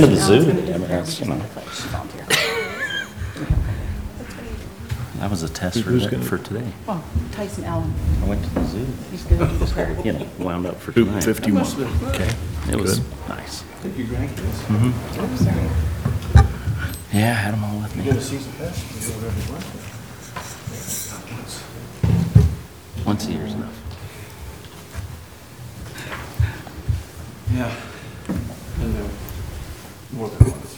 to the zoo. I mean, that's, you know, that was a test for today. Oh, Tyson Allen. I went to the zoo. He's good. Just got, you know, wound up for tonight. 51. Okay. It was Good. nice. Think you drank this? Yeah, I had them all with You me. get a season pass? You do whatever you want. Once a year is enough. Yeah. And more than once.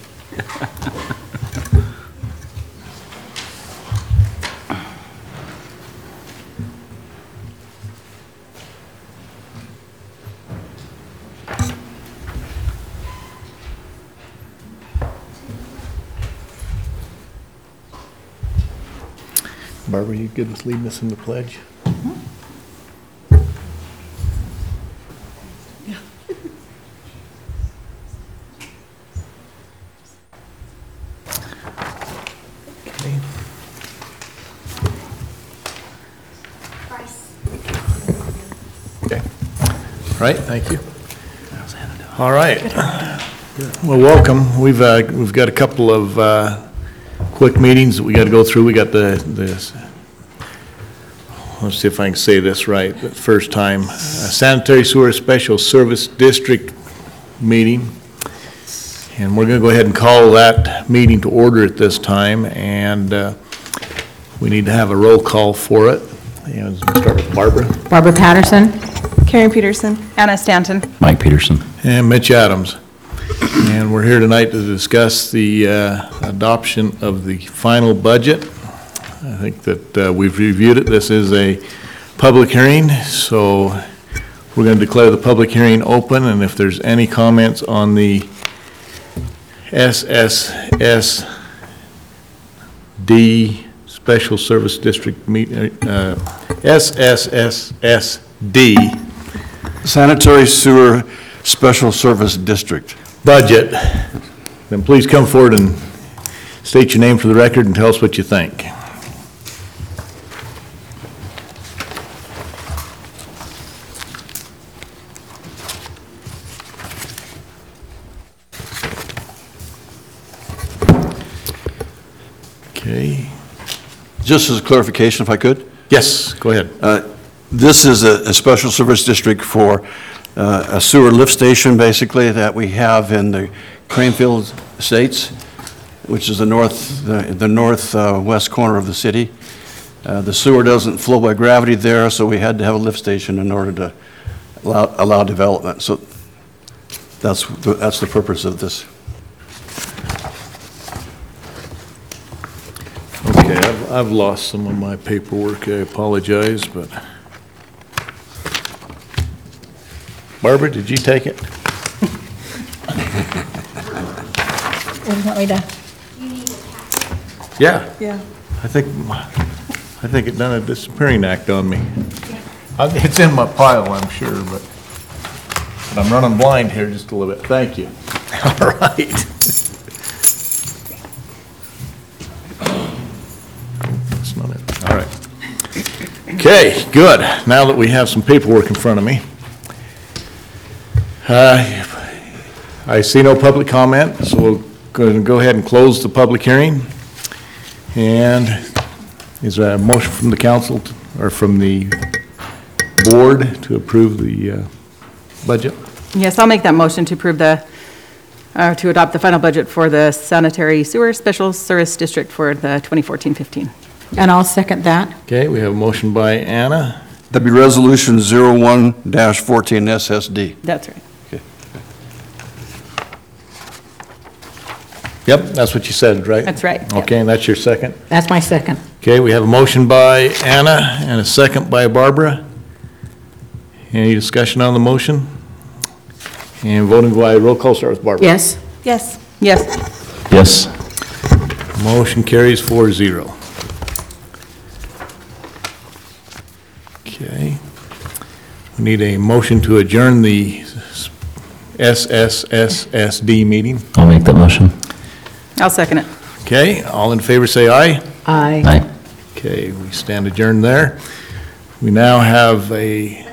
Barbara, you good with leading us in the pledge? Okay. Okay. All right, thank you. All right. Well, welcome. We've got a couple of quick meetings that we got to go through. We got this. Let's see if I can say this right the first time. Sanitary Sewer Special Service District meeting. And we're going to go ahead and call that meeting to order at this time. And we need to have a roll call for it. And we'll start with Barbara. Barbara Patterson. Karen Peterson. Anna Stanton. Mike Peterson. And Mitch Adams. And we're here tonight to discuss the adoption of the final budget. I think that we've reviewed it. This is a public hearing, so we're going to declare the public hearing open, and if there's any comments on the SSSD Special Service District SSSSD Sanitary Sewer Special Service District. budget, then please come forward and state your name for the record and tell us what you think. Okay. Just as a clarification, if I could, Yes, go ahead. this is a special service district for a sewer lift station, basically, that we have in the Cranefield Estates, which is the northwest corner of the city. The sewer doesn't flow by gravity there, so we had to have a lift station in order to allow development. So that's the purpose of this. Okay, I've lost some of my paperwork, I apologize, but. Barbara, did you take it? What do you want me to? Yeah. Yeah. I think it done a disappearing act on me. It's in my pile, I'm sure, but I'm running blind here just a little bit. Thank you. All right. That's not it. All right. Okay, good. Now that we have some paperwork in front of me. I see no public comment, so we'll go ahead and close the public hearing. And is there a motion from the council or from the board to approve the budget? Yes, I'll make that motion to approve to adopt the final budget for the Sanitary Sewer Special Service District for the 2014-15. And I'll second that. Okay, we have a motion by Anna. That'd be Resolution 01-14 SSD. That's right. Yep, that's what you said, right? That's right, yep. Okay, and that's your second? That's my second. Okay, we have a motion by Anna and a second by Barbara. Any discussion on the motion? And voting by roll call, start with Barbara. Yes. Yes. Yes. Yes. Motion carries 4-0. Okay. We need a motion to adjourn the SSSSD meeting. I'll make that motion. I'll second it. Okay, all in favor say aye. Aye. Aye. Okay, we stand adjourned there. We now have a